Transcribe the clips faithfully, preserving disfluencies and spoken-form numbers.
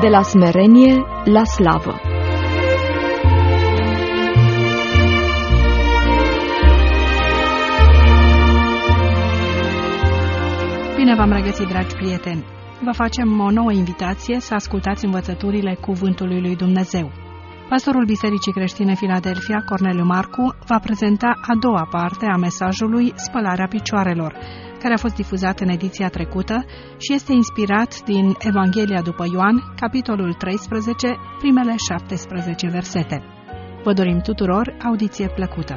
la smerenie la slavă. Bine v-am regăsit, dragi prieteni! Vă facem o nouă invitație să ascultați învățăturile Cuvântului lui Dumnezeu. Pastorul Bisericii Creștine Filadelfia, Corneliu Marcu, va prezenta a doua parte a mesajului Spălarea picioarelor, care a fost difuzat în ediția trecută și este inspirat din Evanghelia după Ioan, capitolul treisprezece, primele șaptesprezece versete. Vă dorim tuturor audiție plăcută!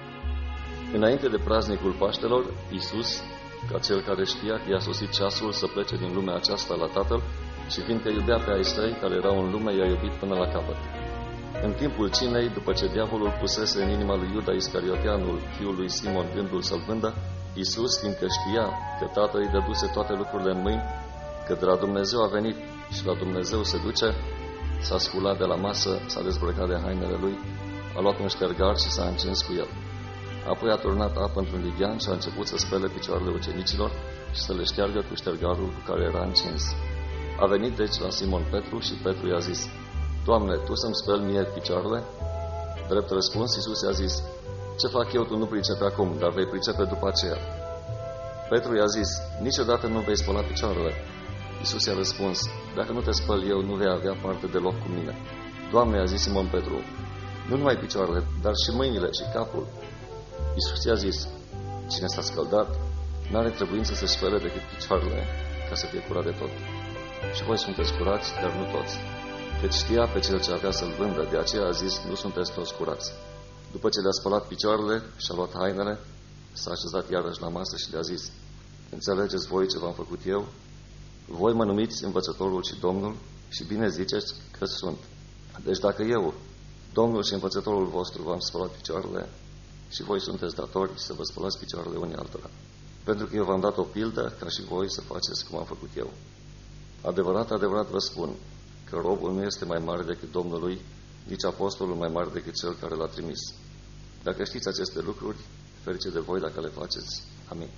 Înainte de praznicul Paștelor, Iisus, ca cel care știa că i-a sosit ceasul să plece din lumea aceasta la Tatăl, și fiindcă iubea pe ai săi care erau în lume, i-a iubit până la capăt. În timpul cinei, după ce diavolul pusese în inima lui Iuda Iscarioteanul, fiul lui Simon, gândul să-l vândă, Iisus, fiindcă știa că Tatăl îi dăduse toate lucrurile în mâini, că de la Dumnezeu a venit și la Dumnezeu se duce, s-a sculat de la masă, s-a dezbrăcat de hainele lui, a luat un ștergar și s-a încins cu el. Apoi a turnat apă într-un lighean și a început să spele picioarele ucenicilor și să le șteargă cu ștergarul cu care era încins. A venit deci la Simon Petru și Petru i-a zis: Doamne, Tu să-mi speli mie picioarele? Drept răspuns, Iisus i-a zis: Ce fac eu, tu nu pricepi acum, dar vei pricepe după aceea. Petru i-a zis: Niciodată nu vei spăla picioarele. Iisus i-a răspuns: Dacă nu te spăl eu, nu vei avea parte deloc cu mine. Doamne, i-a zis Simon Petru, nu numai picioarele, dar și mâinile și capul. Iisus i-a zis: Cine s-a scăldat, n-are trebuință să spele decât picioarele, ca să fie curat de tot. Și voi sunteți curați, dar nu toți. Căci știa pe cel ce avea să-l vândă, de aceea a zis: Nu sunteți toți curați. După ce le-a spălat picioarele și-a luat hainele, s-a așezat iarăși la masă și le-a zis: Înțelegeți voi ce v-am făcut eu? Voi mă numiți învățătorul și Domnul și bine ziceți că sunt. Deci dacă eu, Domnul și învățătorul vostru, v-am spălat picioarele, și voi sunteți datori să vă spălați picioarele unii altora. Pentru că eu v-am dat o pildă ca și voi să faceți cum am făcut eu. Adevărat, adevărat vă spun că robul nu este mai mare decât Domnului, nici apostolul mai mare decât cel care l-a trimis. Dacă știți aceste lucruri, ferice de voi dacă le faceți. Amin.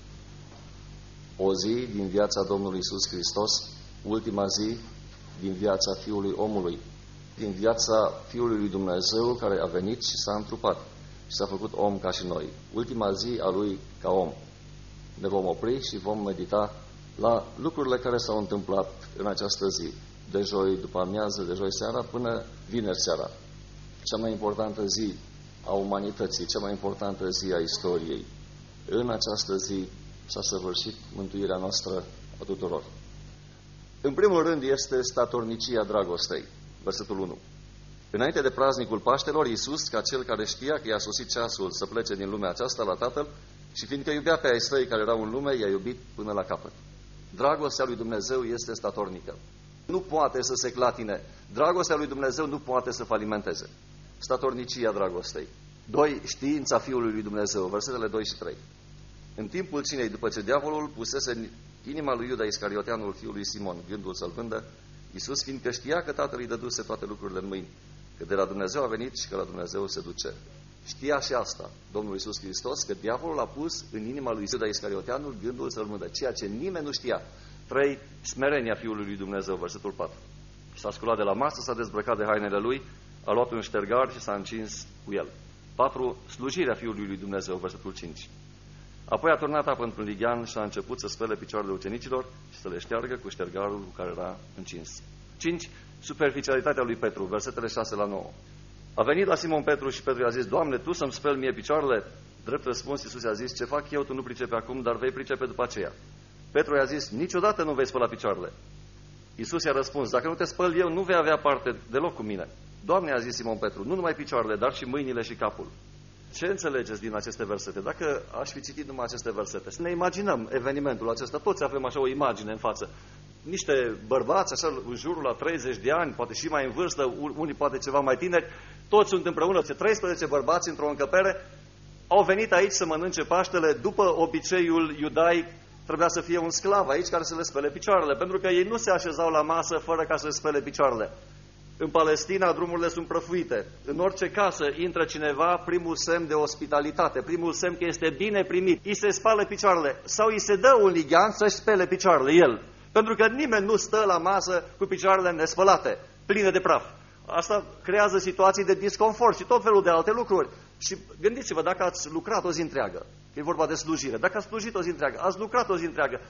O zi din viața Domnului Iisus Hristos, ultima zi din viața Fiului Omului, din viața Fiului lui Dumnezeu care a venit și s-a întrupat și s-a făcut om ca și noi. Ultima zi a Lui ca om. Ne vom opri și vom medita la lucrurile care s-au întâmplat în această zi, de joi după amiază, de joi seara, până vineri seara. Cea mai importantă zi a umanității, cea mai importantă zi a istoriei. În această zi s-a săvârșit mântuirea noastră a tuturor. În primul rând este statornicia dragostei, versetul unu. Înainte de praznicul Paștelor, Iisus, ca cel care știa că i-a sosit ceasul să plece din lumea aceasta la Tatăl, și fiindcă iubea pe ai săi care erau în lume, i-a iubit până la capăt. Dragostea lui Dumnezeu este statornică. Nu poate să se clatine. Dragostea lui Dumnezeu nu poate să falimenteze. Statornicia dragostei. doi. Știința Fiului lui Dumnezeu, versetele doi și trei. În timpul cinei, după ce diavolul pusese în inima lui Iuda Iscarioteanul, fiul lui Simon, gândul să-l vândă, Iisus, fiindcă știa că Tatăl îi dăduse toate lucrurile în mâini, că de la Dumnezeu a venit și că la Dumnezeu se duce. Știa și asta Domnul Iisus Hristos, că diavolul a pus în inima lui Iuda Iscarioteanul gândul să-l vândă, ceea ce nimeni nu știa. trei. Smerenia Fiului lui Dumnezeu, versetul patru. S-a sculat de la masă, s-a dezbrăcat de hainele lui, a luat un ștergar și s-a încins cu el. patru. Slujirea Fiului lui Dumnezeu, versetul cinci. Apoi a turnat apă într-un lighean și a început să spele picioarele ucenicilor și să le șteargă cu ștergarul cu care era încins. cinci. Superficialitatea lui Petru, versetele șase la nouă. A venit la Simon Petru și Petru i-a zis: Doamne, Tu să-mi speli mie picioarele? Drept răspuns, Iisus i-a zis: Ce fac eu, tu nu pricepi acum, dar vei pricepe după aceea. Petru i-a zis: Niciodată nu vei spăla picioarele. Iisus i-a răspuns: Dacă nu te spăl eu, nu vei avea parte deloc cu mine. Doamne, a zis Simon Petru, nu numai picioarele, dar și mâinile și capul. Ce înțelegeți din aceste versete? Dacă aș fi citit numai aceste versete, să ne imaginăm evenimentul acesta, toți avem așa o imagine în față. Niște bărbați, așa, în jurul la treizeci de ani, poate și mai în vârstă, unii poate ceva mai tineri, toți sunt împreună, treisprezece bărbați într-o încăpere, au venit aici să mănânce Paștele. După obiceiul iudaic, trebuia să fie un sclav aici care să le spele picioarele, pentru că ei nu se așezau la masă fără ca să le spele picioarele. În Palestina drumurile sunt prăfuite. În orice casă intră cineva, primul semn de ospitalitate, primul semn că este bine primit, îi se spală picioarele sau îi se dă un lighean să-și spele picioarele el. Pentru că nimeni nu stă la masă cu picioarele nespălate, pline de praf. Asta creează situații de disconfort și tot felul de alte lucruri. Și gândiți-vă, dacă ați lucrat o zi întreagă, că e vorba de slujire, dacă ați slujit o zi întreagă, ați lucrat o zi întreagă,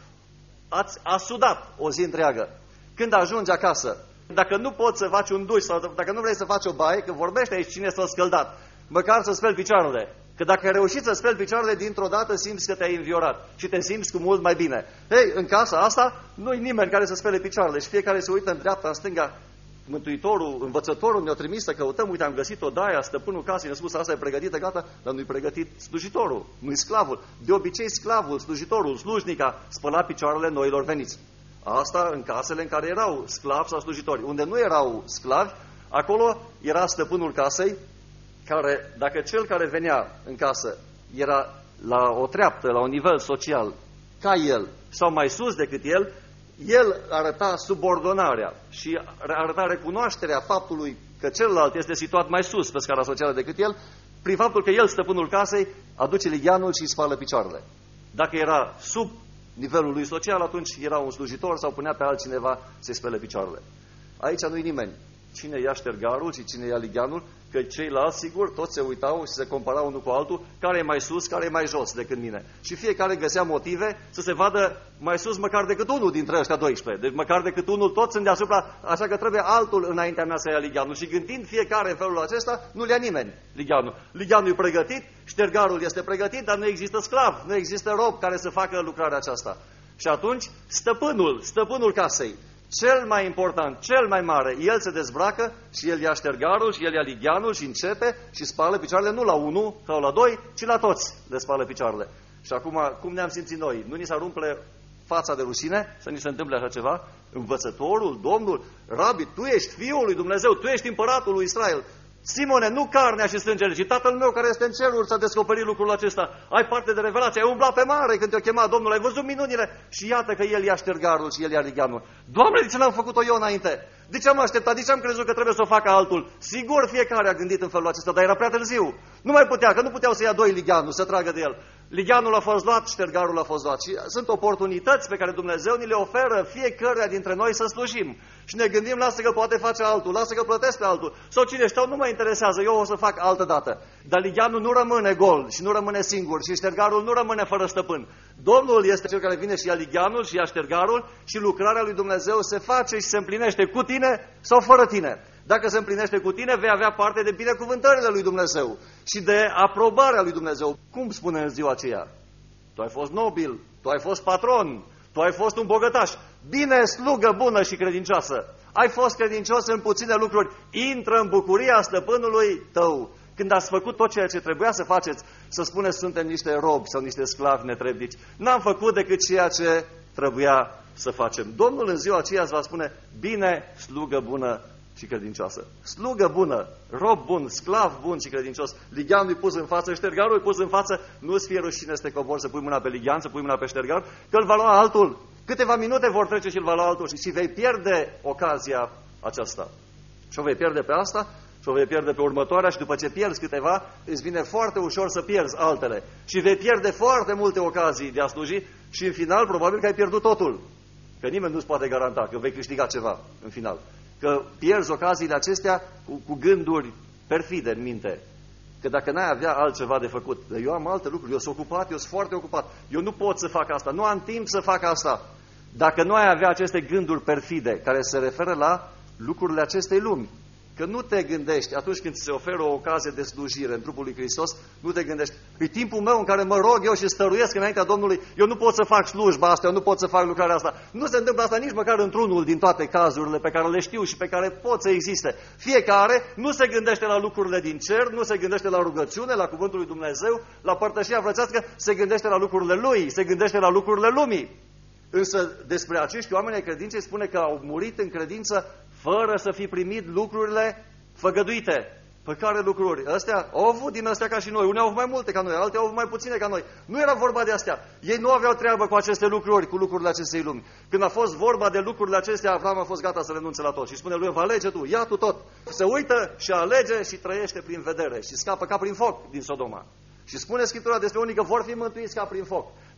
ați asudat o zi întreagă, când ajungi acasă, dacă nu poți să faci un duș sau dacă nu vrei să faci o baie, că vorbește aici cine s-a scăldat, măcar să speli picioarele. Că dacă ai reușit să speli picioarele, dintr-o dată simți că te-ai înviorat și te simți cu mult mai bine. Ei, în casa asta nu-i nimeni care să spele picioarele și fiecare se uită în dreapta, în stânga. Mântuitorul, învățătorul ne-a trimis să căutăm, uite, am găsit o daia, stăpânul casei ne-a spus, asta e pregătită, gata, dar nu-i pregătit slujitorul, nu-i sclavul. De obicei sclavul, slujitorul, slujnica spăla picioarele noilor veniți. Asta în casele în care erau sclavi sau slujitori. Unde nu erau sclavi, acolo era stăpânul casei, care, dacă cel care venea în casă era la o treaptă, la un nivel social, ca el, sau mai sus decât el, el arăta subordonarea și arăta recunoașterea faptului că celălalt este situat mai sus pe scara socială decât el, prin faptul că el, stăpânul casei, aduce ligheanul și îi spală picioarele. Dacă era sub nivelul lui social, atunci era un slujitor sau punea pe altcineva să-i spele picioarele. Aici nu-i nimeni. Cine ia ștergarul și cine ia ligheanul, că ceilalți, sigur, toți se uitau și se comparau unul cu altul, care e mai sus, care e mai jos decât mine. Și fiecare găsea motive să se vadă mai sus măcar decât unul dintre ăștia doisprezece. Deci măcar decât unul, toți sunt deasupra, așa că trebuie altul înaintea mea să ia ligheanul. Și gândind fiecare în felul acesta, nu-l ia nimeni ligheanul. Ligheanul e pregătit, ștergarul este pregătit, dar nu există sclav, nu există rob care să facă lucrarea aceasta. Și atunci, stăpânul, stăpânul casei, cel mai important, cel mai mare, el se dezbracă și el ia ștergarul și el ia ligheanul și începe și spală picioarele nu la unul sau la doi, ci la toți le spală picioarele. Și acum, cum ne-am simțit noi? Nu ni s-ar umple fața de rușine să ni se întâmple așa ceva? Învățătorul, Domnul, Rabi, tu ești Fiul lui Dumnezeu, tu ești împăratul lui Israel. Simone, nu carnea și sângele, ci Tatăl meu care este în ceruri ți-a descoperit lucrul acesta. Ai parte de revelație, ai umblat pe mare când te-a chemat Domnul, ai văzut minunile și iată că El ia ștergarul și El ia ligheanul. Doamne, de ce n-am făcut-o eu înainte? De ce am așteptat? De ce am crezut că trebuie să o facă altul? Sigur, fiecare a gândit în felul acesta, dar era prea târziu. Nu mai putea, că nu puteau să ia doi ligheanul, să tragă de el. Ligheanul a fost luat, ștergarul a fost luat. Și sunt oportunități pe care Dumnezeu ni le oferă fiecăruia dintre noi să slujim. Și ne gândim, lasă că poate face altul, lasă că plătesc pe altul. Sau cine știu, nu mă interesează, eu o să fac altă dată. Dar ligheanul nu rămâne gol și nu rămâne singur și ștergarul nu rămâne fără stăpân. Domnul este cel care vine și ia ligheanul și ia ștergarul și lucrarea lui Dumnezeu se face și se împlinește cu tine sau fără tine. Dacă se împlinește cu tine, vei avea parte de binecuvântările lui Dumnezeu și de aprobarea lui Dumnezeu. Cum spune în ziua aceea? Tu ai fost nobil, tu ai fost patron, tu ai fost un bogătaș. Bine, slugă bună și credincioasă. Ai fost credincios în puține lucruri. Intră în bucuria stăpânului tău. Când ați făcut tot ceea ce trebuia să faceți, să spuneți suntem niște robi sau niște sclavi netrebnici. N-am făcut decât ceea ce trebuia să facem. Domnul în ziua aceea îți va spune, bine, slugă bună și credincioasă. Slugă bună, rob bun, sclav bun și credincios. Ligheanul e pus în față, ștergarul e pus în față, nu-ți fie rușine să te cobori, să pui mâna pe lighean, să pui mâna pe ștergar, că îl va lua altul. Câteva minute vor trece și îl va lua altul și vei pierde ocazia aceasta. Și o vei pierde pe asta și o vei pierde pe următoarea și după ce pierzi câteva, îți vine foarte ușor să pierzi altele. Și vei pierde foarte multe ocazii de a sluji și în final probabil că ai pierdut totul. Că nimeni nu-ți poate garanta că vei câștiga ceva în final. Că pierzi ocaziile acestea cu, cu gânduri perfide în minte. Că dacă n-ai avea altceva de făcut, eu am alte lucruri, eu sunt ocupat, eu sunt foarte ocupat, eu nu pot să fac asta, nu am timp să fac asta. Dacă nu ai avea aceste gânduri perfide care se referă la lucrurile acestei lumi, că nu te gândești atunci când ți se oferă o ocazie de slujire în trupul lui Hristos, nu te gândești, e timpul meu în care mă rog eu și stăruiesc înaintea Domnului, eu nu pot să fac slujba asta, eu nu pot să fac lucrarea asta. Nu se întâmplă asta nici măcar într-unul din toate cazurile pe care le știu și pe care pot să existe. Fiecare nu se gândește la lucrurile din cer, nu se gândește la rugăciune, la cuvântul lui Dumnezeu, la părtășia frățească, se gândește la lucrurile lui, se gândește la lucrurile lumii. Însă despre acești oameni ai credinței spune că au murit în credință fără să fi primit lucrurile făgăduite. Pe care lucruri? Astea au avut din astea ca și noi. Unii au avut mai multe ca noi, alții au avut mai puține ca noi. Nu era vorba de astea. Ei nu aveau treabă cu aceste lucruri, cu lucrurile acestei lumi. Când a fost vorba de lucrurile acestea, Avram a fost gata să renunțe la tot. Și spune lui, alege tu, ia tu tot. Se uită și alege și trăiește prin vedere. Și scapă ca prin foc din Sodoma. Și spune Scriptura despre unii că vor fi mântuiți ca prin foc.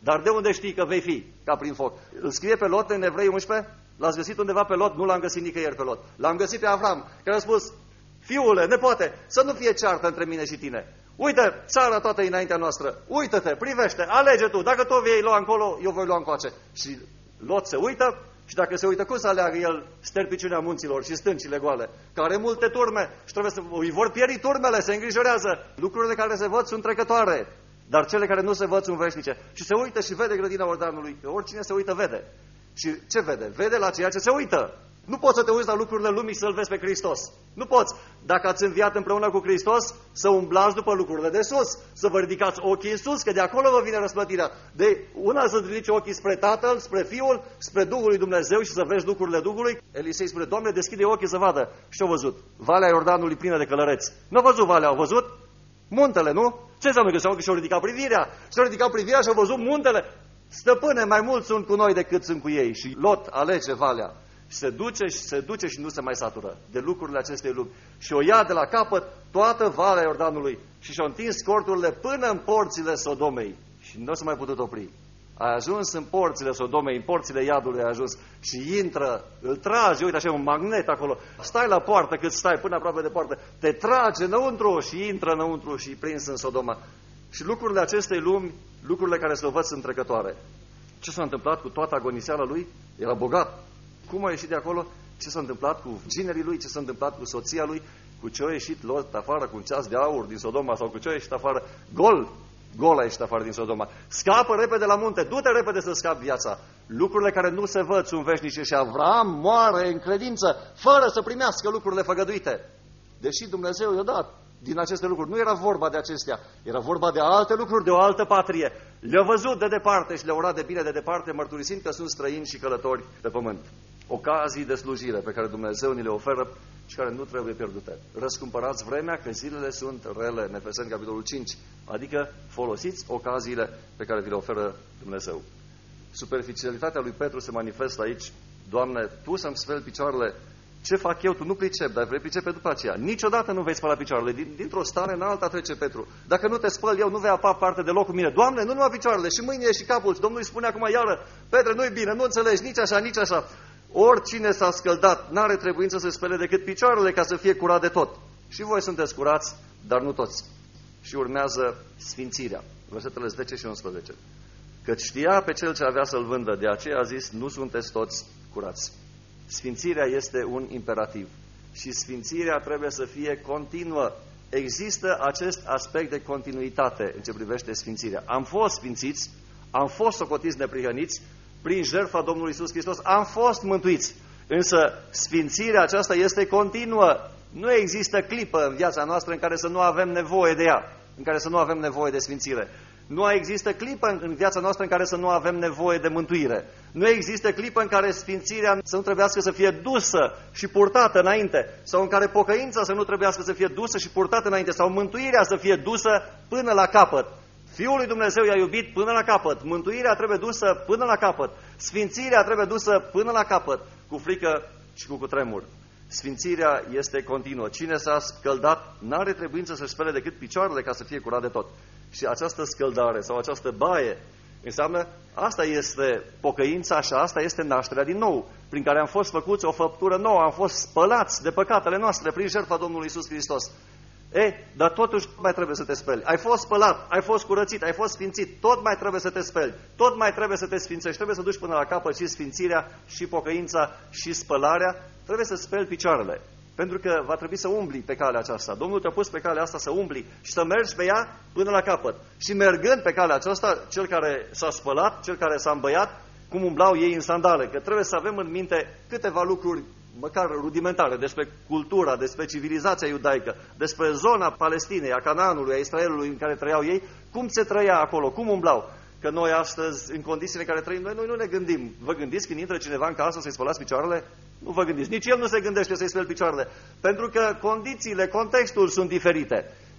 Dar de unde știi că vei fi ca prin foc? Îl scrie pe Lot în Evrei unsprezece? L-ați găsit undeva pe Lot? Nu l-am găsit nicăieri pe Lot. L-am găsit pe Avram, care a spus, fiule, nepote, să nu fie ceartă între mine și tine. Uite, țara toată înaintea noastră. Uită-te, privește, alege tu. Dacă tu vei lua încolo, eu voi lua încoace. Și Lot se uită și dacă se uită, cum să aleagă el sterpiciunea munților și stâncile goale? Care multe turme și trebuie să îi vor pieri turmele, se îngrijorează. Lucrurile care se văd sunt trecătoare, dar cele care nu se văd sunt veșnice. Și se uită și vede grădina Iordanului. Oricine se uită, vede. Și ce vede? Vede la ceea ce se uită. Nu poți să te uiți la lucrurile lumii și să-L vezi pe Hristos. Nu poți. Dacă ați înviat împreună cu Hristos, să umblați după lucrurile de sus, să vă ridicați ochii în sus, că de acolo vă vine răsplătirea. De una să ridici ochii spre Tatăl, spre Fiul, spre Duhul lui Dumnezeu și să vezi lucrurile Duhului. Elisei spune, Doamne, deschide ochii să vadă. Și au văzut. Valea Iordanului plină de călăreți. Nu au văzut valea, au văzut muntele, nu? Ce înseamnă că înseamnă că și-au ridicat privirea? Și-au ridicat privirea și au văzut muntele. Stăpâne, mai mulți sunt cu noi decât sunt cu ei. Și Lot alege valea. Și se duce și se duce și nu se mai satură de lucrurile acestei lumi. Și o ia de la capăt toată Valea Iordanului și și-a întins corturile până în porțile Sodomei. Și nu s-a mai putut opri. A ajuns în porțile Sodomei, în porțile iadului a ajuns și intră, îl trage, uite așa, un magnet acolo. Stai la poartă cât stai, până aproape de poartă, te trage înăuntru și intră înăuntru și prins în Sodoma. Și lucrurile acestei lumi, lucrurile care se văd sunt trecătoare. Ce s-a întâmplat cu toată agoniseala lui? Era bogat. Cum a ieșit de acolo? Ce s-a întâmplat cu ginerii lui? Ce s-a întâmplat cu soția lui? Cu ce a ieșit Lot afară cu un ceas de aur din Sodoma? Sau cu ce a ieșit afară? Gol! Gol a ieșit afară din Sodoma. Scapă repede la munte, du-te repede să scapi viața. Lucrurile care nu se văd sunt veșnice și Avram moare în credință, fără să primească lucrurile făgăduite. Deși Dumnezeu i-a dat din aceste lucruri. Nu era vorba de acestea, era vorba de alte lucruri, de o altă patrie. Le-a văzut de departe și le-a urat de bine de departe, mărturisind că sunt străini și călători pe pământ. Ocazii de slujire pe care Dumnezeu ni le oferă și care nu trebuie pierdute. Răscumpărați vremea, că zilele sunt rele, în Efeseni capitolul cinci, adică folosiți ocaziile pe care vi le oferă Dumnezeu. Superficialitatea lui Petru se manifestă aici. Doamne, Tu să-mi speli picioarele. Ce fac eu? Tu nu pricep, dar vrei pricepe după aceea. Niciodată nu vei spăla picioarele. Din, dintr-o stare în alta trece Petru. Dacă nu te spăl eu, nu vei apa parte deloc cu mine. Doamne, nu numai picioarele, și mâinile și capul. Domnul îi spune acum iară, Petre, nu-i bine, nu înțelegi, nici așa, nici așa. Oricine s-a scăldat, n-are trebuință să spele decât picioarele ca să fie curat de tot. Și voi sunteți curați, dar nu toți. Și urmează sfințirea. Versetele zece și unsprezece. Căci știa pe cel ce avea să-l vândă, de aceea a zis, nu sunteți toți curați. Sfințirea este un imperativ și sfințirea trebuie să fie continuă. Există acest aspect de continuitate în ce privește sfințirea. Am fost sfințiți, am fost socotiți neprihăniți prin jertfa Domnului Iisus Hristos, am fost mântuiți. Însă sfințirea aceasta este continuă. Nu există clipă în viața noastră în care să nu avem nevoie de ea, în care să nu avem nevoie de sfințire. Nu există clipă în viața noastră în care să nu avem nevoie de mântuire. Nu există clipă în care sfințirea să nu trebuiască să fie dusă și purtată înainte, sau în care pocăința să nu trebuiască să fie dusă și purtată înainte, sau mântuirea să fie dusă până la capăt. Fiul lui Dumnezeu i-a iubit până la capăt. Mântuirea trebuie dusă până la capăt. Sfințirea trebuie dusă până la capăt, cu frică și cu cutremur. Sfințirea este continuă. Cine s-a scăldat n-are trebuință să-și spele decât picioarele ca să fie curat de tot. Și această scăldare sau această baie înseamnă, asta este pocăința și asta este nașterea din nou, prin care am fost făcuți o făptură nouă, am fost spălați de păcatele noastre prin jertfa Domnului Iisus Hristos. E, dar totuși mai trebuie să te speli. Ai fost spălat, ai fost curățit, ai fost sfințit, tot mai trebuie să te speli, tot mai trebuie să te sfințești, trebuie să duci până la capăt și sfințirea, și pocăința, și spălarea, trebuie să speli picioarele. Pentru că va trebui să umbli pe calea aceasta. Domnul te-a pus pe calea asta să umbli și să mergi pe ea până la capăt. Și mergând pe calea aceasta, cel care s-a spălat, cel care s-a îmbăiat, cum umblau ei în sandale, că trebuie să avem în minte câteva lucruri măcar rudimentare despre cultura, despre civilizația iudaică, despre zona Palestinei, a Canaanului, a Israelului în care trăiau ei, cum se trăia acolo, cum umblau. Că noi astăzi, în condițiile în care trăim, noi, noi nu ne gândim. Vă gândiți când intră cineva în casă să-i spălați picioarele? Nu vă gândiți. Nici el nu se gândește să-i speli picioarele. Pentru că condițiile, contextul sunt diferite.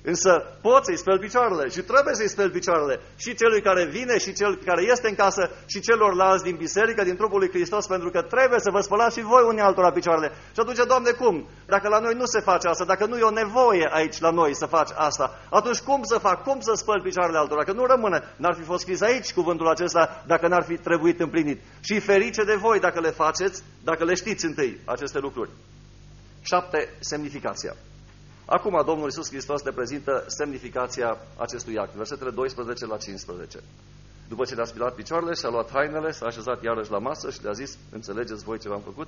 Însă poți să-i speli picioarele și trebuie să-i speli picioarele și celui care vine și cel care este în casă și celorlalți din biserică, din trupul lui Hristos, pentru că trebuie să vă spălați și voi unii altora picioarele. Și atunci, Doamne, cum? Dacă la noi nu se face asta, dacă nu e o nevoie aici la noi să faci asta, atunci cum să fac? Cum să spăl picioarele altora? Că nu rămâne. N-ar fi fost scris aici cuvântul acesta dacă n-ar fi trebuit împlinit. Și ferice de voi dacă le faceți, dacă le știți întâi aceste lucruri. Șapte, semnificația. Acum Domnul Iisus Hristos ne prezintă semnificația acestui act, versetele doisprezece la cincisprezece. După ce le-a spălat picioarele și a luat hainele, s-a așezat iarăși la masă și le-a zis: înțelegeți voi ce v-am făcut?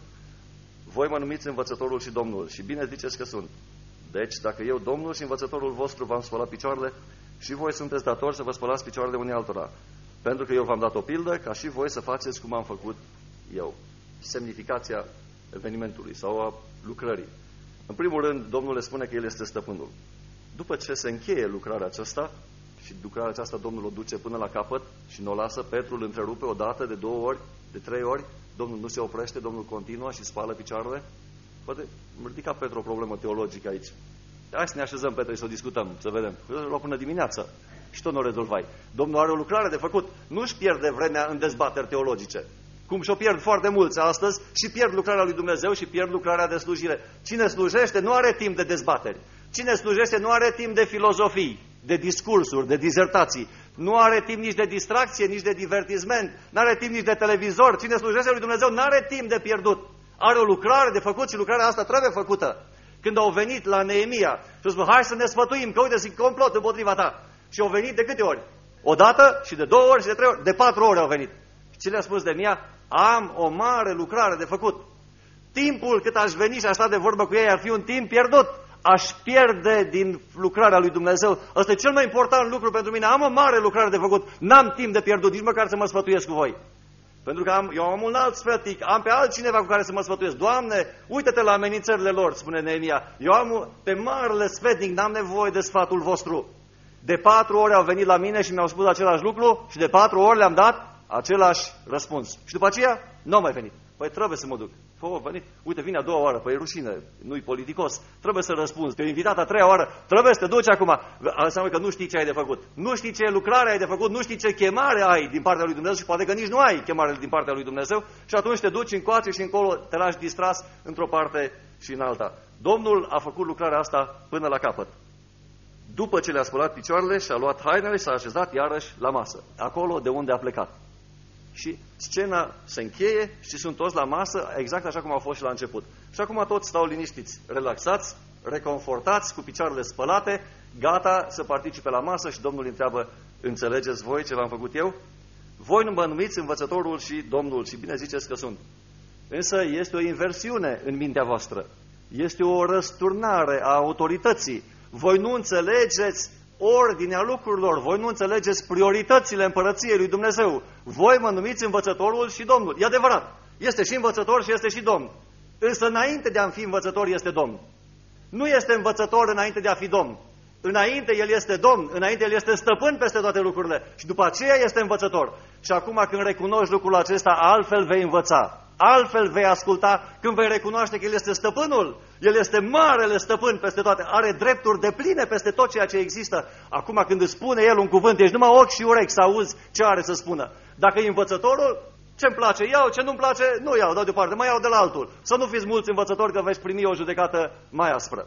Voi mă numiți învățătorul și Domnul și bine ziceți că sunt. Deci, dacă eu, Domnul și învățătorul vostru, v-am spălat picioarele, și voi sunteți datori să vă spălați picioarele unii altora. Pentru că eu v-am dat o pildă, ca și voi să faceți cum am făcut eu. Semnificația evenimentului sau a lucrării. În primul rând, Domnul le spune că El este stăpânul. După ce se încheie lucrarea aceasta, și lucrarea aceasta Domnul o duce până la capăt și nu o lasă, Petru îl întrerupe o dată, de două ori, de trei ori, Domnul nu se oprește, Domnul continuă și spală picioarele. Poate ridica Petru o problemă teologică aici. Hai să ne așezăm, Petru, și să o discutăm, să vedem. Eu luat până dimineață și tot nu o rezolvai. Domnul are o lucrare de făcut, nu-și pierde vremea în dezbateri teologice. Cum și-o pierd foarte mulți astăzi și pierd lucrarea lui Dumnezeu și pierd lucrarea de slujire. Cine slujește nu are timp de dezbateri. Cine slujește nu are timp de filozofii, de discursuri, de dizertații. Nu are timp nici de distracție, nici de divertisment. Nu are timp nici de televizor. Cine slujește lui Dumnezeu nu are timp de pierdut. Are o lucrare de făcut și lucrarea asta trebuie făcută. Când au venit la Neemia și au spus: hai să ne sfătuim, că uite, sunt complot împotriva ta. Și au venit de câte ori? O dată și de două ori și de trei ori. De patru ori au venit. Și ce le-a spus Neemia? Am o mare lucrare de făcut. Timpul cât aș veni și aș sta de vorbă cu ei ar fi un timp pierdut. Aș pierde din lucrarea lui Dumnezeu. Ăsta e cel mai important lucru pentru mine. Am o mare lucrare de făcut. N-am timp de pierdut, nici măcar să mă sfătuiesc cu voi. Pentru că am, eu am un alt sfătic, am pe altcineva cu care să mă sfătuiesc. Doamne, uită-te la amenințările lor, spune Neemia. Eu am pe marele sfătic, n-am nevoie de sfatul vostru. De patru ori au venit la mine și mi-au spus același lucru și de patru ori le-am dat același răspuns. Și după aceea nu au mai venit. Păi trebuie să mă duc. Fă, venit. Uite, vine a doua oară, păi e rușine, nu-i politicos. Trebuie să răspunzi. Te-ai invitat a treia oară, trebuie să te duci acum. Înseamnă că nu știi ce ai de făcut. Nu știi ce lucrare ai de făcut, nu știi ce chemare ai din partea lui Dumnezeu și poate că nici nu ai chemare din partea lui Dumnezeu și atunci te duci încoace și încolo, te lași distras într-o parte și în alta. Domnul a făcut lucrarea asta până la capăt. După ce le-a spălat picioarele și a luat hainele, s-a așezat iarăși la masă, acolo de unde a plecat. Și scena se încheie și sunt toți la masă, exact așa cum au fost și la început. Și acum toți stau liniștiți, relaxați, reconfortați, cu picioarele spălate, gata să participe la masă și Domnul îi întreabă: înțelegeți voi ce v-am făcut eu? Voi nu mă numiți învățătorul și Domnul și bine ziceți că sunt. Însă este o inversiune în mintea voastră. Este o răsturnare a autorității. Voi nu înțelegeți ordinea lucrurilor, voi nu înțelegeți prioritățile împărăției lui Dumnezeu. Voi mă numiți învățătorul și Domnul. E adevărat, este și învățător și este și Domn. Însă înainte de a fi învățător este Domn. Nu este învățător înainte de a fi Domn. Înainte El este Domn, înainte El este stăpân peste toate lucrurile și după aceea este învățător. Și acum când recunoști lucrul acesta, altfel vei învăța. Altfel vei asculta când vei recunoaște că El este stăpânul. El este marele stăpân peste toate. Are drepturi depline peste tot ceea ce există. Acum când îți spune El un cuvânt, ești numai ochi și urechi să auzi ce are să spună. Dacă e învățătorul, ce-mi place iau, ce nu-mi place nu iau, dau deoparte, mai iau de la altul. Să nu fiți mulți învățători că veți primi o judecată mai aspră.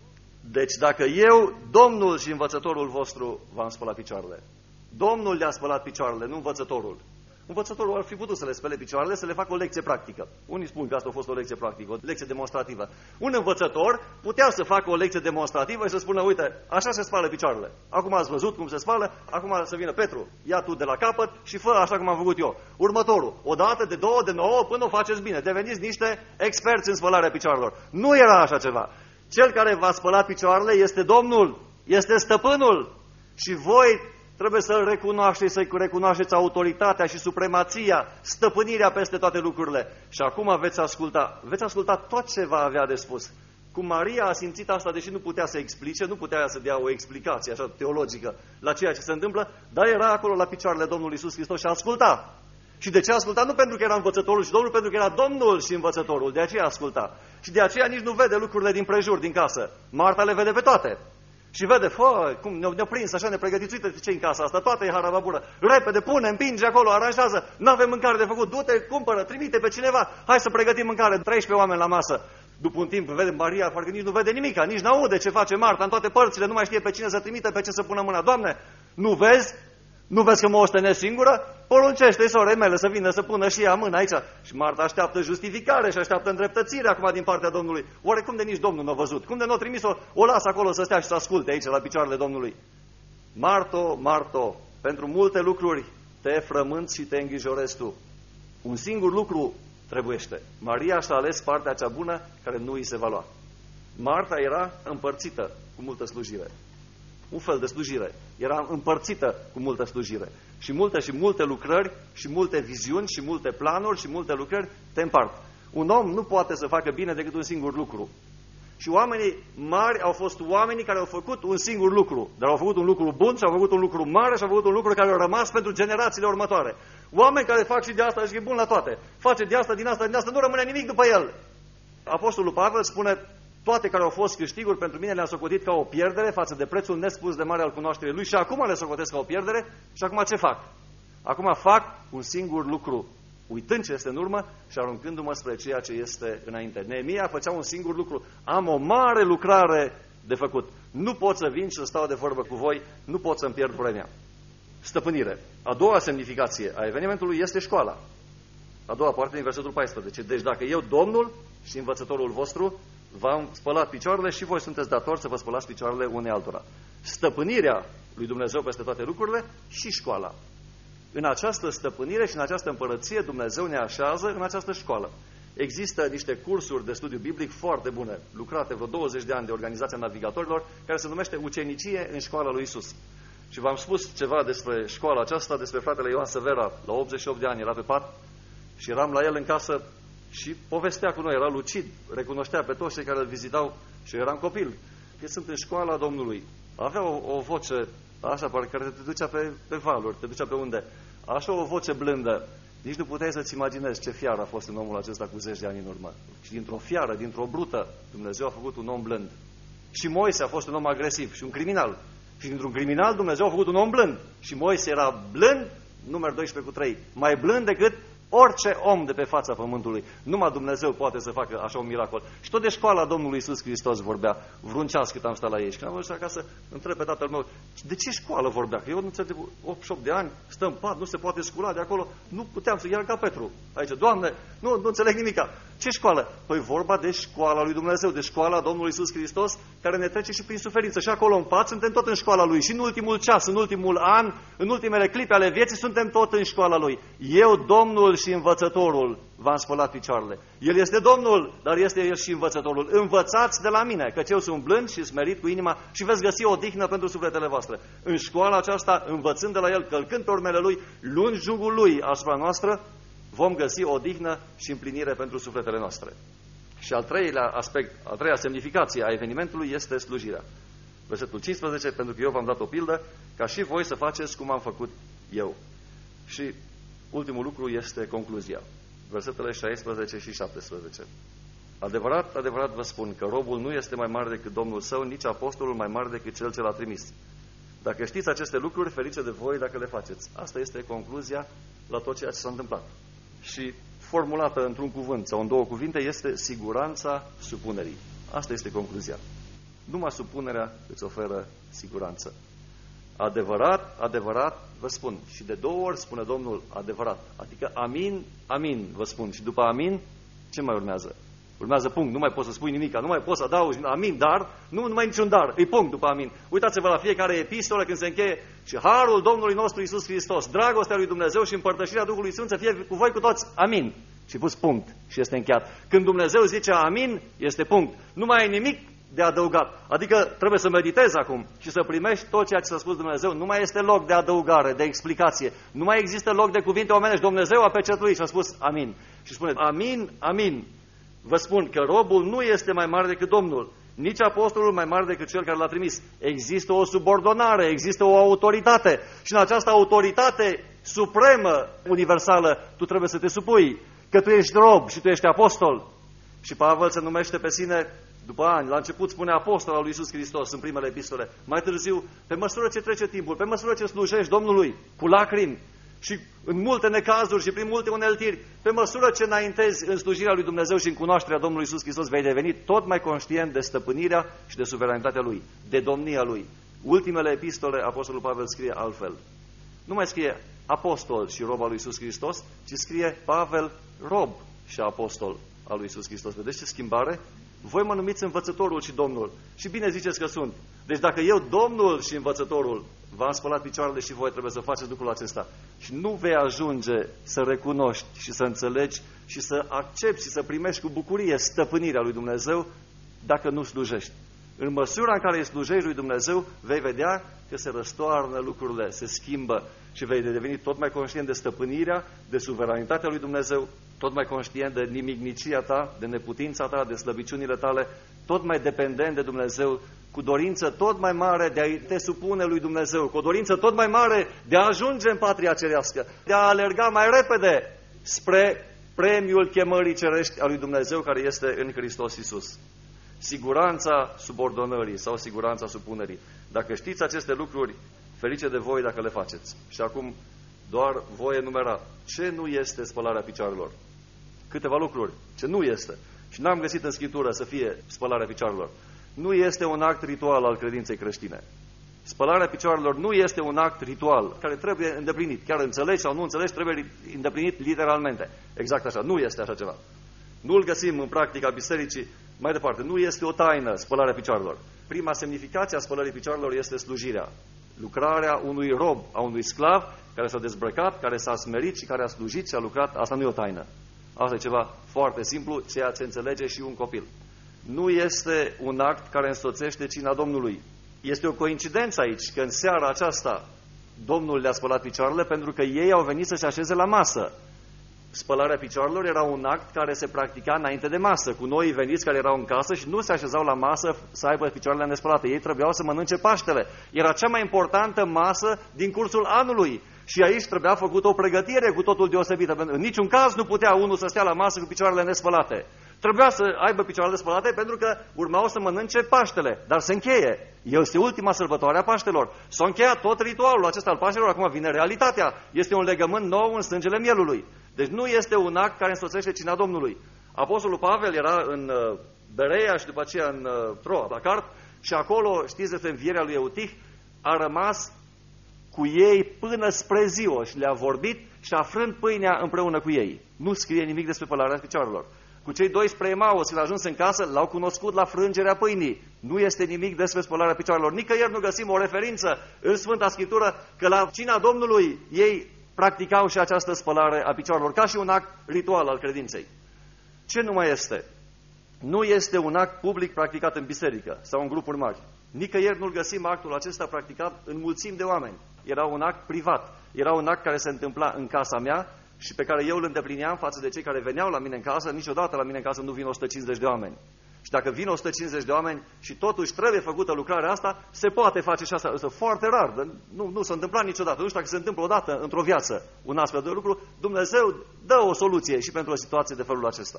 Deci dacă eu, Domnul și învățătorul vostru, v-am spălat picioarele. Domnul le-a spălat picioarele, nu învățătorul. Învățătorul ar fi putut să le spele picioarele, să le facă o lecție practică. Unii spun că asta a fost o lecție practică, o lecție demonstrativă. Un învățător putea să facă o lecție demonstrativă și să spună: uite, așa se spală picioarele. Acum ați văzut cum se spală, acum să vină Petru, ia tu de la capăt și fă așa cum am făcut eu. Următorul, o dată, de două, de nouă, până o faceți bine. Deveniți niște experți în spălarea picioarelor. Nu era așa ceva. Cel care v-a spălat picioarele este Domnul, este stăpânul și voi trebuie să-L recunoașteți, să-i recunoașteți autoritatea și supremația, stăpânirea peste toate lucrurile. Și acum veți asculta, veți asculta tot ce va avea de spus. Cum Maria a simțit asta, deși nu putea să explice, nu putea să dea o explicație așa teologică la ceea ce se întâmplă, dar era acolo la picioarele Domnului Iisus Hristos și asculta. Și de ce asculta? Nu pentru că era învățătorul și Domnul, pentru că era Domnul și învățătorul. De aceea asculta. Și de aceea nici nu vede lucrurile din prejur, din casă. Marta le vede pe toate. Și vede, fă, cum ne-au ne prins așa nepregătiți, uite ce în casa asta, toată e harababură. Repede, pune, împinge acolo, aranjează, n-avem mâncare de făcut, du-te, cumpără, trimite pe cineva, hai să pregătim mâncare, treisprezece oameni la masă. După un timp vedem Maria, parcă nici nu vede nimica, nici n-aude ce face Marta în toate părțile, nu mai știe pe cine să trimite, pe ce să pună mâna. Doamne, nu vezi? Nu vezi că mă ostenesc singură? Poruncește-i sorei mele să vină să pună și ea mâna aici. Și Marta așteaptă justificare și așteaptă îndreptățire acum din partea Domnului. Oare cum de nici Domnul n-a văzut? Cum de n-a trimis-o? O lasă acolo să stea și să asculte aici la picioarele Domnului. Marto, Marto, pentru multe lucruri te frămânți și te îngrijorezi tu. Un singur lucru trebuiește. Maria și-a ales partea cea bună care nu îi se va lua. Marta era împărțită cu multă slujire. Un fel de slujire. Era împărțită cu multă slujire. Și multe și multe lucrări și multe viziuni și multe planuri și multe lucrări te împart. Un om nu poate să facă bine decât un singur lucru. Și oamenii mari au fost oamenii care au făcut un singur lucru. Dar au făcut un lucru bun și au făcut un lucru mare și au făcut un lucru care a rămas pentru generațiile următoare. Oameni care fac și de asta și e bun la toate. Face de asta, din asta, din asta, nu rămâne nimic după el. Apostolul Pavel spune: toate care au fost câștiguri pentru mine le-am socotit ca o pierdere față de prețul nespus de mare al cunoașterii lui și acum le socotesc ca o pierdere și acum ce fac? Acum fac un singur lucru, uitând ce este în urmă și aruncându-mă spre ceea ce este înainte. Neemia făcea un singur lucru: am o mare lucrare de făcut. Nu pot să vin și să stau de vorbă cu voi, nu pot să-mi pierd vremea. Stăpânire. A doua semnificație a evenimentului este școala. A doua parte din versetul paisprezece. Deci dacă eu, Domnul și învățătorul vostru, v-am spălat picioarele și voi sunteți datori să vă spălați picioarele unei altora. Stăpânirea lui Dumnezeu peste toate lucrurile și școala. În această stăpânire și în această împărăție Dumnezeu ne așează în această școală. Există niște cursuri de studiu biblic foarte bune, lucrate vreo douăzeci de ani de Organizația Navigatorilor, care se numește Ucenicie în școala lui Isus. Și v-am spus ceva despre școala aceasta, despre fratele Ioan Severa, la optzeci și opt de ani, era pe pat și eram la el în casă și povestea cu noi, era lucid, recunoștea pe toți cei care îl vizitau și eram copil. Că sunt în școala Domnului. Avea o, o voce, așa, parcă care te ducea pe, pe valuri, te ducea pe unde. Așa o voce blândă. Nici nu puteai să-ți imaginezi ce fiară a fost în omul acesta cu zeci de ani în urmă. Și dintr-o fiară, dintr-o brută, Dumnezeu a făcut un om blând. Și Moise a fost un om agresiv și un criminal. Și dintr-un criminal Dumnezeu a făcut un om blând. Și Moise era blând, număr doisprezece cu trei, mai blând decât orice om de pe fața pământului. Numai Dumnezeu poate să facă așa un miracol. Și tot de școala Domnului Iisus Hristos vorbea. Vreun ceas cât am stat la ei. Și când am ajuns acasă, întreb pe tatăl meu: de ce școală vorbea? Că eu nu înțeleg, optzeci și opt de ani, stăm în pat, nu se poate scula de acolo. Nu puteam să iar ca Petru. Aici, Doamne, nu, nu înțeleg nimica. Ce școală? Păi vorba de școala lui Dumnezeu, de școala Domnului Iisus Hristos, care ne trece și prin suferință. Și acolo în pat suntem tot în școala lui. Și în ultimul ceas, în ultimul an, în ultimele clipe ale vieții, suntem tot în școala lui. Eu, Domnul și învățătorul, v-am spălat picioarele. El este Domnul, dar este El și învățătorul. Învățați de la mine, căci eu sunt blând și smerit cu inima și veți găsi o dihnă pentru sufletele voastre. În școala aceasta, învățând de la El, călcând pe urmele Lui, luând jugul Lui asupra noastră, vom găsi o dihnă și împlinire pentru sufletele noastre. Și al treilea aspect, a treia semnificație a evenimentului este slujirea. Versetul cincisprezece, pentru că eu v-am dat o pildă, ca și voi să faceți cum am făcut eu. Și ultimul lucru este concluzia. Versetele șaisprezece și șaptesprezece. Adevărat, adevărat vă spun că robul nu este mai mare decât Domnul său, nici apostolul mai mare decât cel ce l-a trimis. Dacă știți aceste lucruri, ferice de voi dacă le faceți. Asta este concluzia la tot ceea ce s-a întâmplat. Și formulată într-un cuvânt sau în două cuvinte este siguranța supunerii. Asta este concluzia. Numai supunerea îți oferă siguranță. Adevărat, adevărat vă spun. Și de două ori spune Domnul adevărat. Adică amin, amin vă spun. Și după amin, ce mai urmează? Urmează punct. Nu mai poți să spui nimic. Nu mai poți să adaugi amin, dar nu, nu mai niciun dar. E punct după amin. Uitați-vă la fiecare epistolă când se încheie: și harul Domnului nostru Iisus Hristos, dragostea lui Dumnezeu și împărtășirea Duhului Sfânt să fie cu voi cu toți. Amin. Și pus punct. Și este încheiat. Când Dumnezeu zice amin, este punct. Nu mai ai nimic de adăugat. Adică trebuie să meditezi acum și să primești tot ceea ce s-a spus Dumnezeu. Nu mai este loc de adăugare, de explicație. Nu mai există loc de cuvinte omenești. Dumnezeu a pecetuit și a spus amin. Și spune amin, amin. Vă spun că robul nu este mai mare decât Domnul, nici apostolul mai mare decât cel care l-a trimis. Există o subordonare, există o autoritate. Și în această autoritate supremă, universală, tu trebuie să te supui. Că tu ești rob și tu ești apostol. Și Pavel se numește pe sine După ani, la început spune apostol al lui Iisus Hristos în primele epistole, mai târziu, pe măsură ce trece timpul, pe măsură ce slujești Domnului cu lacrimi și în multe necazuri și prin multe uneltiri, pe măsură ce înaintezi în slujirea lui Dumnezeu și în cunoașterea Domnului Iisus Hristos, vei deveni tot mai conștient de stăpânirea și de suveranitatea Lui, de domnia Lui. Ultimele epistole, apostolul Pavel scrie altfel. Nu mai scrie apostol și rob al lui Iisus Hristos, ci scrie Pavel, rob și apostol al lui Iisus Hristos. Vedeți ce schimbare? Voi mă numiți învățătorul și Domnul. Și bine ziceți că sunt. Deci dacă eu, Domnul și învățătorul, v-am spălat picioarele și voi trebuie să faceți lucrul acesta. Și nu vei ajunge să recunoști și să înțelegi și să accepti și să primești cu bucurie stăpânirea lui Dumnezeu dacă nu slujești. În măsura în care îi slujești lui Dumnezeu, vei vedea că se răstoarnă lucrurile, se schimbă și vei deveni tot mai conștient de stăpânirea, de suveranitatea lui Dumnezeu, tot mai conștient de nimicnicia ta, de neputința ta, de slăbiciunile tale, tot mai dependent de Dumnezeu, cu dorință tot mai mare de a te supune lui Dumnezeu, cu o dorință tot mai mare de a ajunge în patria cerească, de a alerga mai repede spre premiul chemării cerești a lui Dumnezeu care este în Hristos Iisus. Siguranța subordonării sau siguranța supunerii. Dacă știți aceste lucruri, ferice de voi dacă le faceți. Și acum doar voi enumera ce nu este spălarea picioarelor. Câteva lucruri, ce nu este. Și n-am găsit în Scriptură să fie spălarea picioarelor. Nu este un act ritual al credinței creștine. Spălarea picioarelor nu este un act ritual care trebuie îndeplinit. Chiar înțelegi sau nu înțelegi, trebuie îndeplinit literalmente. Exact așa, nu este așa ceva. Nu-l găsim în practica bisericii. Mai departe, nu este o taină spălarea picioarelor. Prima semnificație a spălării picioarelor este slujirea. Lucrarea unui rob, a unui sclav care s-a dezbrăcat, care s-a smerit și care a slujit și a lucrat. Asta nu e o taină. Asta e ceva foarte simplu, ceea ce înțelege și un copil. Nu este un act care însoțește cina Domnului. Este o coincidență aici că în seara aceasta Domnul le-a spălat picioarele pentru că ei au venit să se așeze la masă. Spălarea picioarelor era un act care se practica înainte de masă, cu noi veniți care erau în casă și nu se așezau la masă să aibă picioarele nespălate. Ei trebuiau să mănânce Paștele. Era cea mai importantă masă din cursul anului. Și aici trebuia făcută o pregătire cu totul deosebită. În niciun caz nu putea unul să stea la masă cu picioarele nespălate. Trebuia să aibă picioarele spălate pentru că urmau să mănânce Paștele. Dar se încheie. Este ultima sărbătoare a Paștelor. S-a încheiat tot ritualul acesta al Paștelor. Acum vine realitatea. Este un legământ nou în sângele mielului. Deci nu este un act care însoțește cina Domnului. Apostolul Pavel era în Bereia și după aceea în Troa, la Carp, și acolo, știți despre învierea lui Eutih, a rămas cu ei până spre ziua și le-a vorbit și a frânt pâinea împreună cu ei. Nu scrie nimic despre spălarea picioarelor. Cu cei doi spre Emaus, când a ajuns în casă, l-au cunoscut la frângerea pâinii. Nu este nimic despre spălarea picioarelor. Nicăieri nu găsim o referință în Sfânta Scriptură că la cina Domnului ei practicau și această spălare a picioarelor, ca și un act ritual al credinței. Ce nu mai este? Nu este un act public practicat în biserică sau în grupuri mari. Nicăieri nu-l găsim actul acesta practicat în mulțimi de oameni. Era un act privat. Era un act care se întâmpla în casa mea și pe care eu îl îndeplineam față de cei care veneau la mine în casă. Niciodată la mine în casă nu vin o sută cincizeci de oameni. Și dacă vin o sută cincizeci de oameni și totuși trebuie făcută lucrarea asta, se poate face și asta. Este foarte rar. Nu, nu s-a întâmplat niciodată. Nu știu dacă se întâmplă odată într-o viață un astfel de lucru. Dumnezeu dă o soluție și pentru o situație de felul acesta.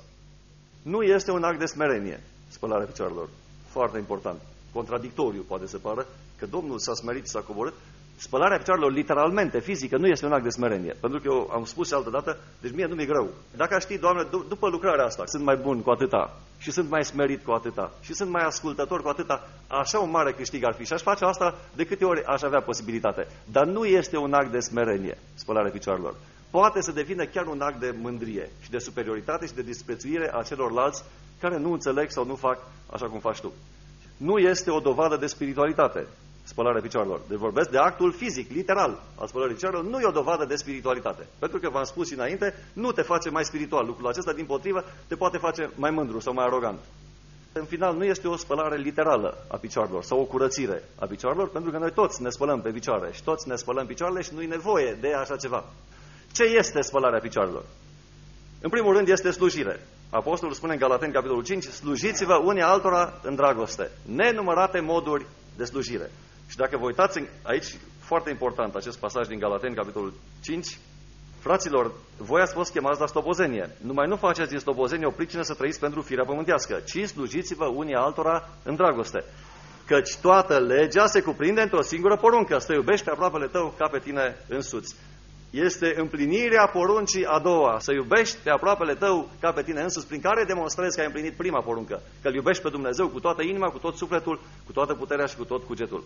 Nu este un act de smerenie, spălarea picioarelor. Foarte important. Contradictoriu poate să pară că Domnul s-a smerit și s-a coborât. Spălarea picioarelor, literalmente, fizică, nu este un act de smerenie. Pentru că eu am spus și altă dată, deci mie nu mi-e greu. Dacă aș ști, Doamne, d- după lucrarea asta, sunt mai bun cu atâta și sunt mai smerit cu atâta și sunt mai ascultător cu atâta, așa un mare câștig ar fi. Și aș face asta de câte ori aș avea posibilitate. Dar nu este un act de smerenie, spălarea picioarelor. Poate să devină chiar un act de mândrie și de superioritate și de disprețuire a celorlalți care nu înțeleg sau nu fac așa cum faci tu. Nu este o dovadă de spiritualitate, spălarea picioarelor. Deci vorbesc de actul fizic, literal, al spălării picioarelor, nu e o dovadă de spiritualitate. Pentru că v-am spus și înainte, nu te face mai spiritual. Lucrul acesta, dimpotrivă, te poate face mai mândru sau mai arogant. În final, nu este o spălare literală a picioarelor sau o curățire a picioarelor, pentru că noi toți ne spălăm pe picioare și toți ne spălăm picioarele și nu-i nevoie de așa ceva. Ce este spălarea picioarelor? În primul rând este slujire. Apostolul spune în Galateni, capitolul cinci, slujiți-vă unii altora în dragoste. Nenumărate moduri de slujire. Și dacă vă uitați aici, foarte important acest pasaj din Galateni, capitolul cinci, Fraților, voi ați fost chemați la slobozenie. Numai nu faceți din slobozenie o pricină să trăiți pentru firea pământească, ci slujiți-vă unii altora în dragoste. Căci toată legea se cuprinde într-o singură poruncă, să iubești pe aproapele tău ca pe tine însuți. Este împlinirea poruncii a doua, să iubești pe aproapele tău ca pe tine însuți, prin care demonstrezi că ai împlinit prima poruncă, că îl iubești pe Dumnezeu cu toată inima, cu tot sufletul, cu toată puterea și cu tot cugetul.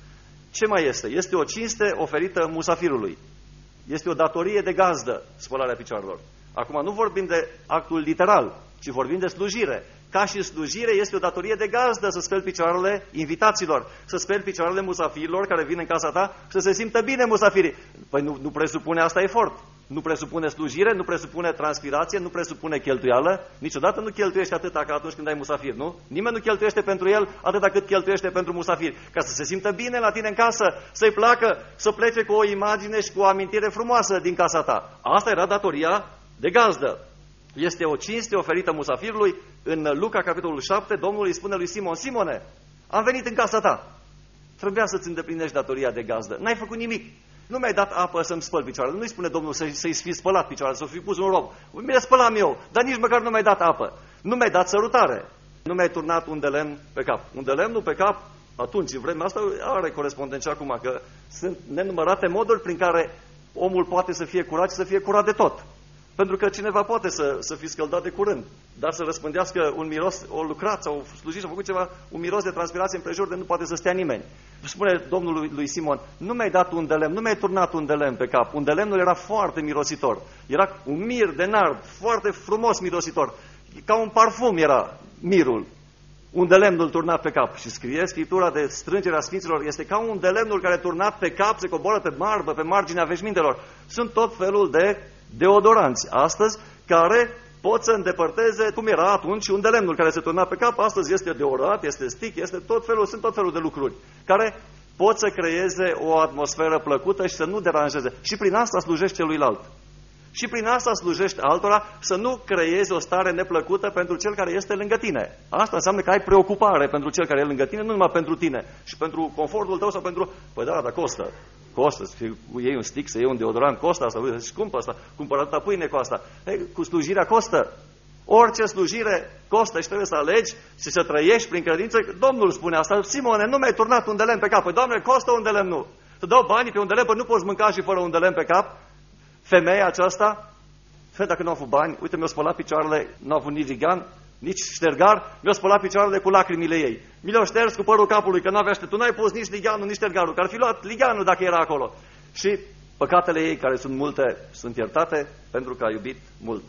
Ce mai este? Este o cinste oferită musafirului. Este o datorie de gazdă, spălarea picioarelor. Acum nu vorbim de actul literal, ci vorbim de slujire. Ca și slujire este o datorie de gazdă să speli picioarele invitaților, să speli picioarele musafirilor care vin în casa ta, să se simtă bine musafirii. Păi nu, nu presupune asta efort, nu presupune slujire, nu presupune transpirație, nu presupune cheltuială. Niciodată nu cheltuiești atâta ca atunci când ai musafir, nu? Nimeni nu cheltuiește pentru el atâta cât cheltuiește pentru musafir. Ca să se simtă bine la tine în casă, să-i placă, să plece cu o imagine și cu o amintire frumoasă din casa ta. Asta era datoria de gazdă. Este o cinste oferită musafirului. În Luca, capitolul șapte, Domnul îi spune lui Simon: Simone, am venit în casa ta. Trebuia să-ți îndeplinești datoria de gazdă. N-ai făcut nimic. Nu mi-ai dat apă să-mi spăl picioarele. Nu-i spune Domnul să-i, să-i fi spălat picioarele, să-i fi pus un rob. Mi le spălam eu, dar nici măcar nu mi-ai dat apă. Nu mi-ai dat sărutare. Nu mi-ai turnat un de lemn pe cap. Un de lemnul pe cap, atunci, în vremea asta, are corespondență acum, că sunt nenumărate moduri prin care omul poate să fie curat și să fie curat de tot. Pentru că cineva poate să, să fie scăldat de curând, dar să răspândească un miros, o lucrat sau o slujit, sau făcut ceva, un miros de transpirație împrejur de nu poate să stea nimeni. Spune Domnul lui, lui Simon: nu mi-ai dat un de lemn, nu mi-ai turnat un de lemn pe cap. Un de lemnul era foarte mirositor. Era un mir de nard, foarte frumos mirositor. Ca un parfum era mirul. Un de lemnul turnat pe cap. Și scrie Scriptura de strângerea Sfinților, este ca un de lemnul care turnat pe cap se coboară pe marbă, pe marginea veșmintelor. Sunt tot felul de deodoranți astăzi care pot să îndepărteze, cum era atunci un de lemnul care se turna pe cap, astăzi este deodorat, este stick, este tot felul, sunt tot felul de lucruri care pot să creeze o atmosferă plăcută și să nu deranjeze. Și prin asta slujești celuilalt. Și prin asta slujești altora, să nu creezi o stare neplăcută pentru cel care este lângă tine. Asta înseamnă că ai preocupare pentru cel care e lângă tine, nu numai pentru tine, și pentru confortul tău sau pentru... Păi da, dar costă. Costă, să iei un stick, să iei un deodorant, costă asta, e scumpă asta, cumpără atâta pâine cu asta. Ei, cu slujirea costă. Orice slujire costă și trebuie să alegi și să trăiești prin credință. Domnul spune asta: Simone, nu mi-ai turnat un de lemn pe cap. Păi, Doamne, costă un de lemn, nu. Să dau banii pe un de lemn, păi nu poți mânca și fără un de lemn pe cap. Femeia aceasta, dacă nu a avut bani, uite, mi-a spălat picioarele, nu a avut nici ligan, nici ștergar, mi-a spălat picioarele cu lacrimile ei. Mi le-a șters cu părul capului, că n-avea tu n-ai pus nici liganul, nici ștergarul, că ar fi luat liganul dacă era acolo. Și păcatele ei, care sunt multe, sunt iertate pentru că a iubit mult.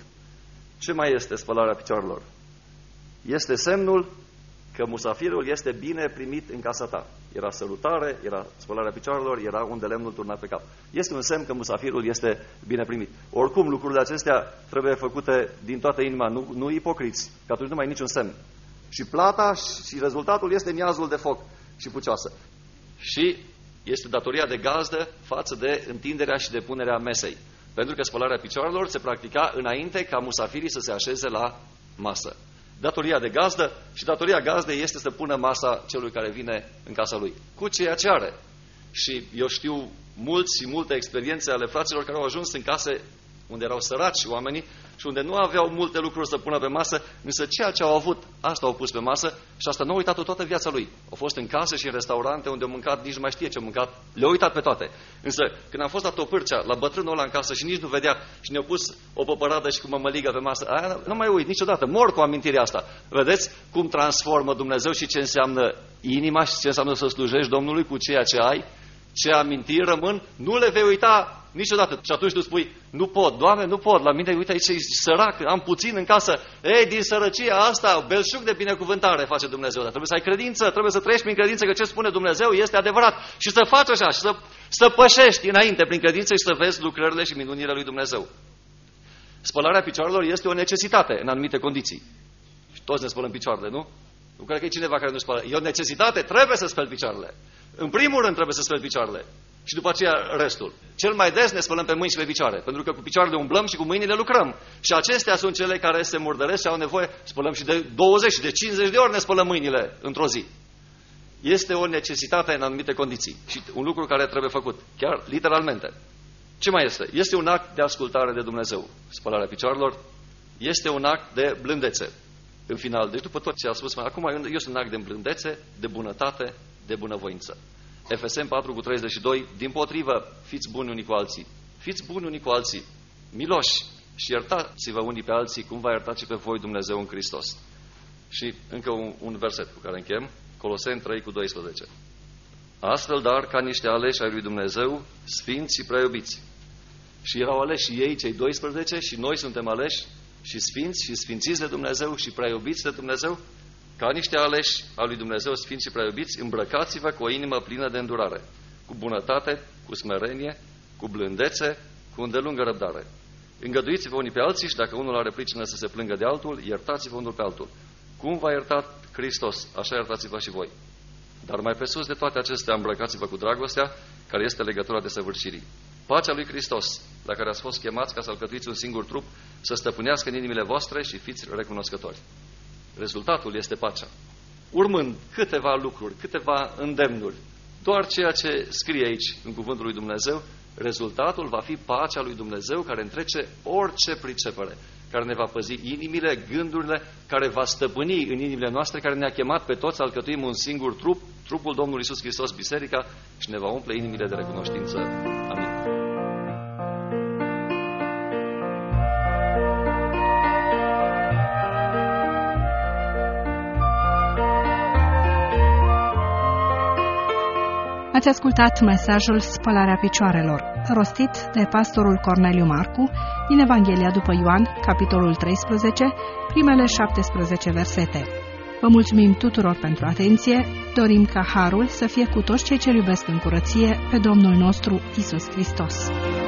Ce mai este spălarea picioarelor? Este semnul că musafirul este bine primit în casa ta. Era sărutare, era spălarea picioarelor, era un de lemnul turnat pe cap. Este un semn că musafirul este bine primit. Oricum, lucrurile acestea trebuie făcute din toată inima, nu, nu ipocriți, că atunci nu mai e niciun semn. Și plata și rezultatul este miazul de foc și pucioasă. Și este datoria de gazdă față de întinderea și depunerea mesei. Pentru că spălarea picioarelor se practica înainte ca musafirii să se așeze la masă. Datoria de gazdă, și datoria gazdei este să pună masa celui care vine în casa lui, cu ceea ce are. Și eu știu mulți și multe experiențe ale fraților care au ajuns în case unde erau săraci oamenii și unde nu aveau multe lucruri să pună pe masă, însă ceea ce au avut, asta au pus pe masă și asta nu a uitat-o toată viața lui. Au fost în case și în restaurante unde au mâncat, nici nu mai știe ce a mâncat, le-au uitat pe toate. Însă când am fost la Topârcea, la bătrânul ăla în casă și nici nu vedea și ne-au pus o păpăradă și cu mămăligă pe masă, aia nu mai uit niciodată, mor cu amintirea asta. Vedeți cum transformă Dumnezeu și ce înseamnă inima și ce înseamnă să slujești Domnului cu ceea ce ai, ce amintiri rămân, nu le vei uita niciodată. Și atunci tu spui: nu pot, Doamne, nu pot, la mine, uite, aici e sărac, am puțin în casă. Ei, din sărăcia asta, belșug de binecuvântare face Dumnezeu. Dar trebuie să ai credință, trebuie să trăiești prin credință că ce spune Dumnezeu este adevărat. Și să faci așa, și să, să pășești înainte prin credință și să vezi lucrările și minunile lui Dumnezeu. Spălarea picioarelor este o necesitate în anumite condiții. Și toți ne spălăm picioarele, nu? Nu cred că e cineva care nu spală. E o necesitate, trebuie să speli picioarele. În primul rând trebuie să speli picioarele. Și după aceea restul. Cel mai des ne spălăm pe mâini și pe picioare, pentru că cu picioarele umblăm și cu mâinile lucrăm. Și acestea sunt cele care se murdăresc și au nevoie, spălăm și de douăzeci și de cincizeci de ori ne spălăm mâinile într-o zi. Este o necesitate în anumite condiții și un lucru care trebuie făcut, chiar literalmente. Ce mai este? Este un act de ascultare de Dumnezeu. Spălarea picioarelor este un act de blândețe. În final, deci după tot ce a spus mai acum, este un act de blândețe, de bunătate, de bunăvoință. Efeseni patru cu treizeci și doi, dimpotrivă, fiți buni unii cu alții. Fiți buni unii cu alții, miloși și iertați-vă unii pe alții, cum va ierta și pe voi Dumnezeu în Hristos. Și încă un, un verset cu care închem, Coloseni trei cu doisprezece. Astfel, dar, ca niște aleși ai lui Dumnezeu, sfinți și preiubiți. Și erau aleși și ei, cei doisprezece, și noi suntem aleși și sfinți și sfințiți de Dumnezeu și preiubiți de Dumnezeu, ca niște aleși al lui Dumnezeu, sfinți și preiubiți, îmbrăcați-vă cu o inimă plină de îndurare, cu bunătate, cu smerenie, cu blândețe, cu îndelungă răbdare. Îngăduiți-vă unii pe alții și dacă unul are pricină să se plângă de altul, iertați-vă unul pe altul. Cum v-a iertat Hristos, așa iertați-vă și voi. Dar mai pe sus de toate acestea, îmbrăcați-vă cu dragostea, care este legătura de săvârșirii. Pacea lui Hristos, la care ați fost chemați ca să alcătuiți un singur trup, să stăpânească în inimile voastre și fiți recunoscători. Rezultatul este pacea. Urmând câteva lucruri, câteva îndemnuri, doar ceea ce scrie aici în cuvântul lui Dumnezeu, rezultatul va fi pacea lui Dumnezeu care întrece orice pricepere, care ne va păzi inimile, gândurile, care va stăpâni în inimile noastre, care ne-a chemat pe toți să alcătuim un singur trup, trupul Domnului Iisus Hristos, biserica, și ne va umple inimile de recunoștință. Amin. Ați ascultat mesajul Spălarea picioarelor, rostit de pastorul Corneliu Marcu din Evanghelia după Ioan, capitolul treisprezece, primele șaptesprezece versete. Vă mulțumim tuturor pentru atenție, dorim ca harul să fie cu toți cei ce iubesc în curăție pe Domnul nostru Iisus Hristos.